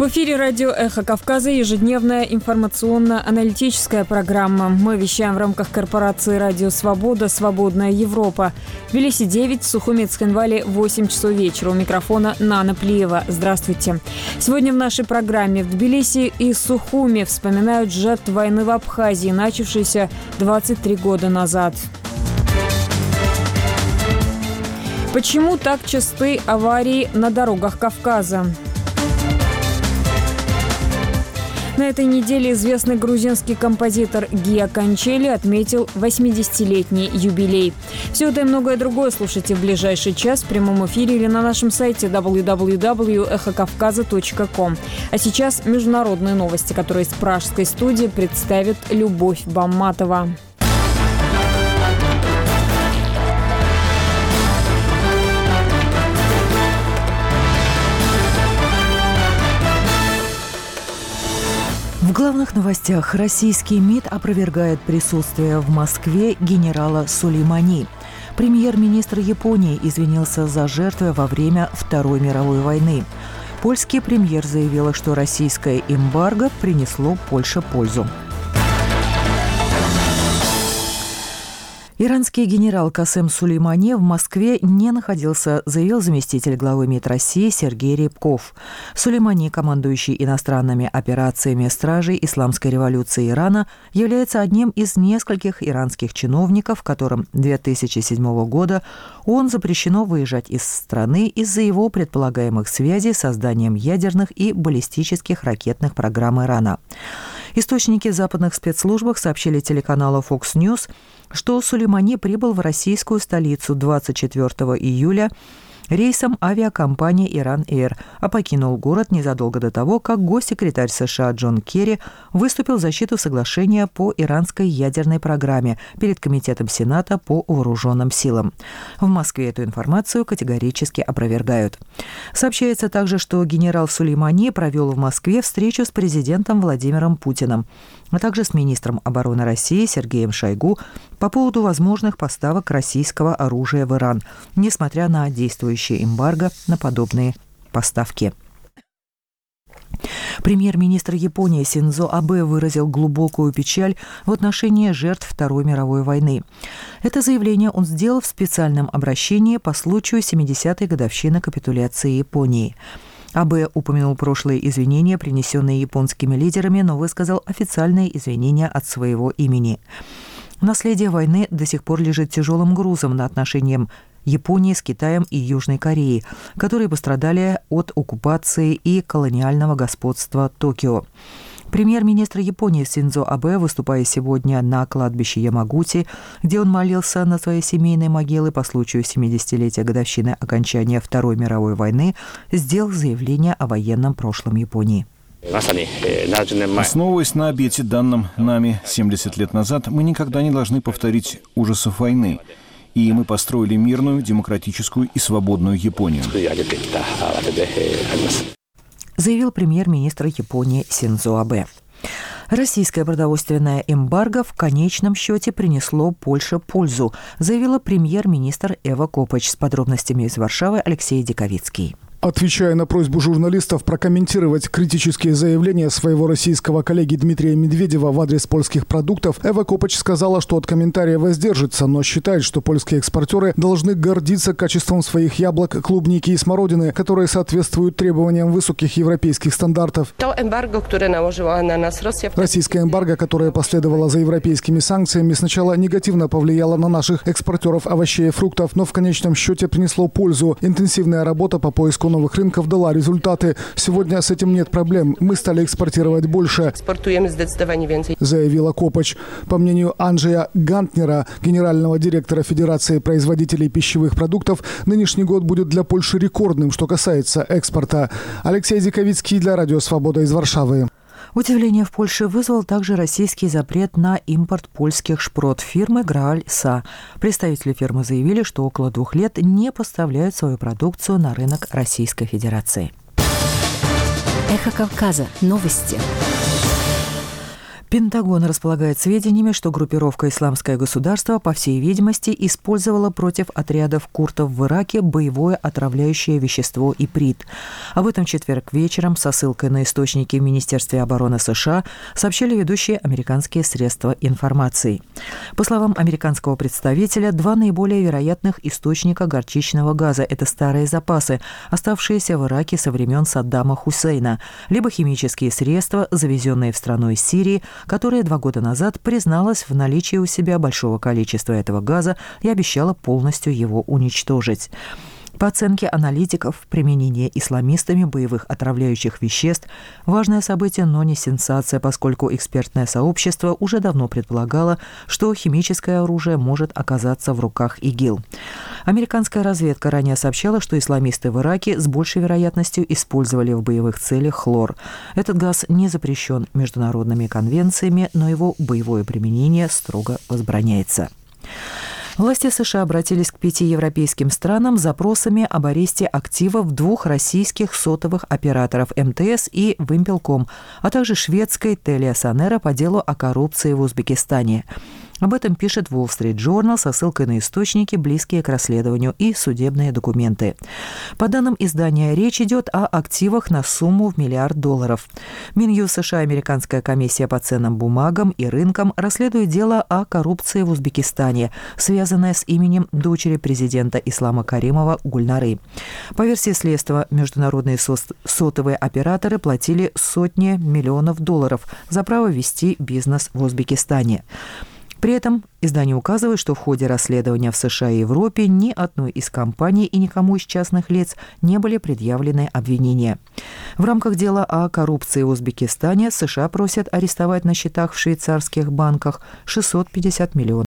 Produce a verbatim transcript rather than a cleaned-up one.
В эфире радио «Эхо Кавказа» ежедневная информационно-аналитическая программа. Мы вещаем в рамках корпорации «Радио Свобода. Свободная Европа». В Тбилиси девять, в Сухуми и Цхинвале восемь часов вечера. У микрофона Нана Плиева. Здравствуйте. Сегодня в нашей программе в Тбилиси и Сухуми вспоминают жертв войны в Абхазии, начавшейся двадцать три года назад. Почему так часты аварии на дорогах Кавказа? На этой неделе известный грузинский композитор Гия Кончели отметил восьмидесятилетний юбилей. Все это и многое другое слушайте в ближайший час в прямом эфире или на нашем сайте дабл ю дабл ю дабл ю точка эхо кавказа точка ком. А сейчас международные новости, которые из пражской студии представит Любовь Бамматова. В главных новостях российский МИД опровергает присутствие в Москве генерала Сулеймани. Премьер-министр Японии извинился за жертвы во время Второй мировой войны. Польский премьер заявил, что российское эмбарго принесло Польше пользу. Иранский генерал Касем Сулеймани в Москве не находился, заявил заместитель главы МИД России Сергей Рябков. Сулеймани, командующий иностранными операциями стражей Исламской революции Ирана, является одним из нескольких иранских чиновников, которым две тысячи седьмого года он запрещено выезжать из страны из-за его предполагаемых связей с созданием ядерных и баллистических ракетных программ Ирана. Источники в западных спецслужбах сообщили телеканалу Fox News, что Сулеймани прибыл в российскую столицу двадцать четвёртого июля рейсом авиакомпании «Иран Эйр», а покинул город незадолго до того, как госсекретарь США Джон Керри выступил в защиту соглашения по иранской ядерной программе перед Комитетом Сената по вооруженным силам. В Москве эту информацию категорически опровергают. Сообщается также, что генерал Сулеймани провел в Москве встречу с президентом Владимиром Путиным, а также с министром обороны России Сергеем Шойгу по поводу возможных поставок российского оружия в Иран, несмотря на действующее эмбарго на подобные поставки. Премьер-министр Японии Синдзо Абэ выразил глубокую печаль в отношении жертв Второй мировой войны. Это заявление он сделал в специальном обращении по случаю семидесятой годовщины капитуляции Японии. Абэ упомянул прошлые извинения, принесенные японскими лидерами, но высказал официальные извинения от своего имени. Наследие войны до сих пор лежит тяжелым грузом на отношениях Японии с Китаем и Южной Кореей, которые пострадали от оккупации и колониального господства Токио. Премьер-министр Японии Синдзо Абэ, выступая сегодня на кладбище Ямагути, где он молился на своей семейной могиле по случаю семидесятилетия годовщины окончания Второй мировой войны, сделал заявление о военном прошлом Японии. Основываясь на обете, данном нами семьдесят лет назад, мы никогда не должны повторить ужасов войны. И мы построили мирную, демократическую и свободную Японию, заявил премьер-министр Японии Синдзо Абэ. Российское продовольственное эмбарго в конечном счете принесло Польше пользу, заявила премьер-министр Эва Копач. С подробностями из Варшавы Алексей Диковицкий. Отвечая на просьбу журналистов прокомментировать критические заявления своего российского коллеги Дмитрия Медведева в адрес польских продуктов, Эва Копач сказала, что от комментария воздержится, но считает, что польские экспортеры должны гордиться качеством своих яблок, клубники и смородины, которые соответствуют требованиям высоких европейских стандартов. Российская эмбарго, которая последовала за европейскими санкциями, сначала негативно повлияла на наших экспортеров овощей и фруктов, но в конечном счете принесло пользу. Интенсивная работа по поиску новых рынков дала результаты. Сегодня с этим нет проблем. Мы стали экспортировать больше, заявила Копач. По мнению Анджея Гантнера, генерального директора Федерации производителей пищевых продуктов, нынешний год будет для Польши рекордным, что касается экспорта. Алексей Диковицкий для Радио Свобода из Варшавы. Удивление в Польше вызвал также российский запрет на импорт польских шпрот фирмы Грааль Са. Представители фирмы заявили, что около двух лет не поставляют свою продукцию на рынок Российской Федерации. Эхо Кавказа. Новости. Пентагон располагает сведениями, что группировка «Исламское государство», по всей видимости, использовала против отрядов курдов в Ираке боевое отравляющее вещество иприт. Об этом в четверг вечером со ссылкой на источники в Министерстве обороны США сообщили ведущие американские средства информации. По словам американского представителя, два наиболее вероятных источника горчичного газа – это старые запасы, оставшиеся в Ираке со времен Саддама Хусейна, либо химические средства, завезенные в страну из Сирии, которая два года назад призналась в наличии у себя большого количества этого газа и обещала полностью его уничтожить. По оценке аналитиков, применение исламистами боевых отравляющих веществ – важное событие, но не сенсация, поскольку экспертное сообщество уже давно предполагало, что химическое оружие может оказаться в руках ИГИЛ. Американская разведка ранее сообщала, что исламисты в Ираке с большей вероятностью использовали в боевых целях хлор. Этот газ не запрещен международными конвенциями, но его боевое применение строго возбраняется. Власти США обратились к пяти европейским странам с запросами об аресте активов двух российских сотовых операторов эм тэ эс и Вимпелком, а также шведской Телиасонера по делу о коррупции в Узбекистане. Об этом пишет Wall Street Journal со ссылкой на источники, близкие к расследованию, и судебные документы. По данным издания, речь идет о активах на сумму в миллиард долларов. Минюст США и Американская комиссия по ценным бумагам и рынкам расследует дело о коррупции в Узбекистане, связанное с именем дочери президента Ислама Каримова Гульнары. По версии следствия, международные сотовые операторы платили сотни миллионов долларов за право вести бизнес в Узбекистане. При этом издание указывает, что в ходе расследования в США и Европе ни одной из компаний и никому из частных лиц не были предъявлены обвинения. В рамках дела о коррупции в Узбекистане США просят арестовать на счетах в швейцарских банках шестьсот пятьдесят миллионов